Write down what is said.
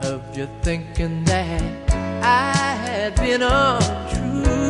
of you thinking that I had been untrue.